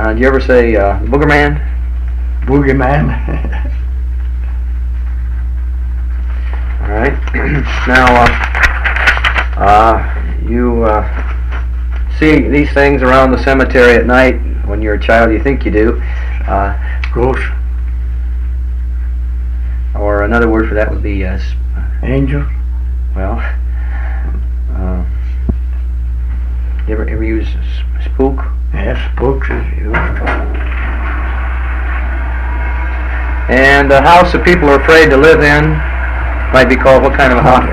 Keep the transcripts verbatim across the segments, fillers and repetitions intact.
Uh, do you ever say uh, Booger Man? Boogeyman. All right. Now, uh, uh, you uh, see these things around the cemetery at night when you're a child. You think you do. Uh, Ghost. Or another word for that would be uh, Angel. well. Uh, you ever ever use s- spook? Yes, spooks is used. And a house that people are afraid to live in might be called what kind of a house?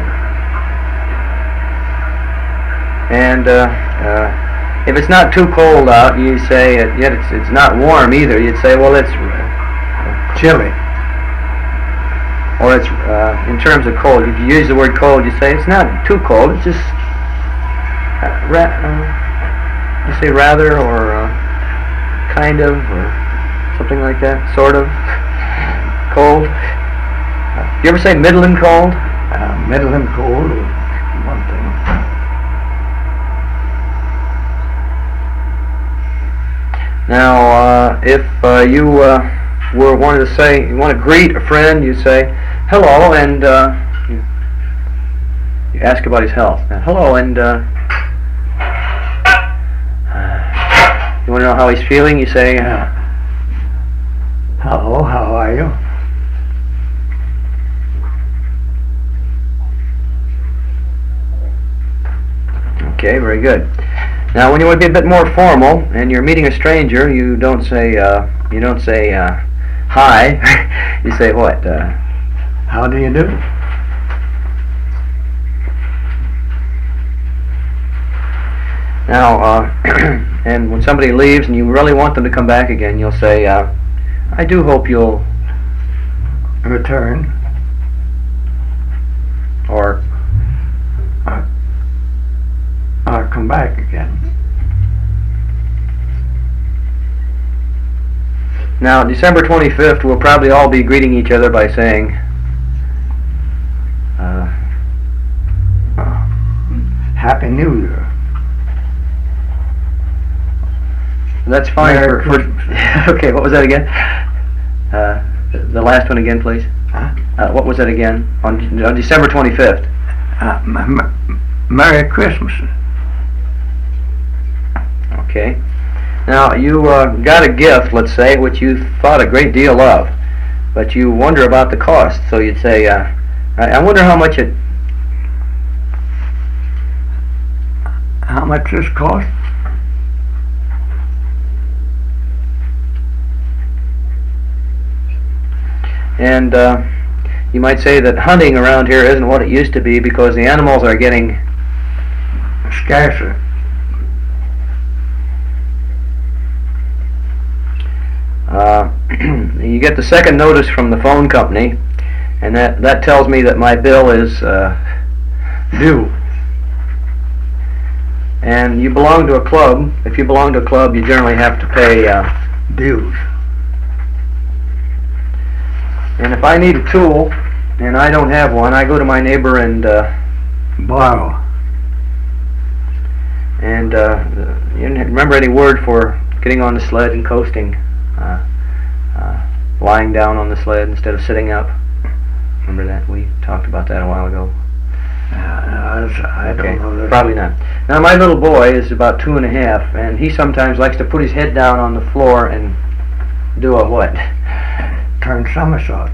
And uh, uh, if it's not too cold out, you say, uh, yet it's it's not warm either. You'd say, well, it's uh, Chilly. or it's uh, in terms of cold. If you use the word cold, you say it's not too cold. It's just uh, ra- uh, you say rather or uh, kind of or something like that, sort of cold. Uh, you ever say middling cold? Uh, middling cold is one thing. Now, uh, if uh, you uh, were wanted to say, you want to greet a friend, you say hello, and uh, you, you ask about his health. Now, hello, and uh, you want to know how he's feeling. You say, uh, Hello, how are you? okay, very good. Now, when you want to be a bit more formal and you're meeting a stranger, you don't say uh, you don't say uh, hi. You say what? Uh, How do you do? now, uh, and when somebody leaves and you really want them to come back again, you'll say, uh, I do hope you'll, Return. or Or, or come back again. now December twenty-fifth, we'll probably all be greeting each other by saying, uh, Happy New Year. that's fine Merry for, for Christmas. okay, what was that again? Uh, the last one again, please. Huh? Uh, what was that again? On, on December twenty-fifth. Uh, m- m- Merry Christmas. Okay. Now, you uh, got a gift, let's say, which you thought a great deal of, but you wonder about the cost. So you'd say, uh, I, I wonder how much it... How much this cost? And uh, you might say that hunting around here isn't what it used to be because the animals are getting... Scarcer. Uh, you get the second notice from the phone company, and that, that tells me that my bill is uh, Due. and you belong to a club. If you belong to a club, you generally have to pay... Uh, Dues. and if I need a tool, and I don't have one, I go to my neighbor and... Uh, Borrow. and uh, you didn't remember any word for getting on the sled and coasting, uh, uh, lying down on the sled instead of sitting up. Remember that? We talked about that a while ago. Uh, I Okay, don't know. that- probably not. Now my little boy is about two and a half, and he sometimes likes to put his head down on the floor and do a what? Turn somersault.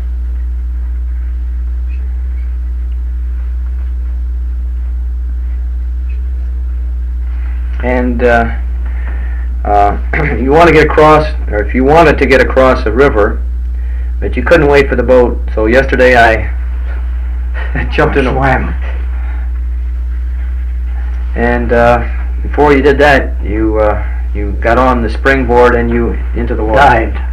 And uh, uh, you want to get across, or if you wanted to get across a river, but you couldn't wait for the boat. So yesterday I jumped in a Swam. and uh, before you did that, you uh, you got on the springboard and you into the water. Died.